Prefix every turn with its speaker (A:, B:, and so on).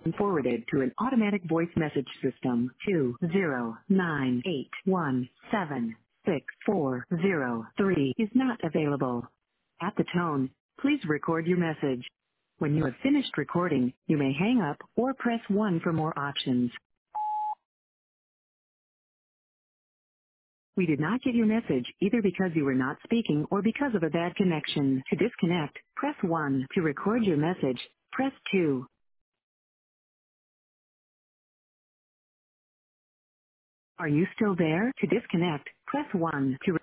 A: and forwarded to an automatic voice message system. 20981766403 is not available. At the tone, please record your message. When you have finished recording, you may hang up or press 1 for more options. We did not get your message either because you were not speaking or because of a bad connection. To disconnect, press 1. To record your message, press 2. Are you still there? To disconnect, press 1. To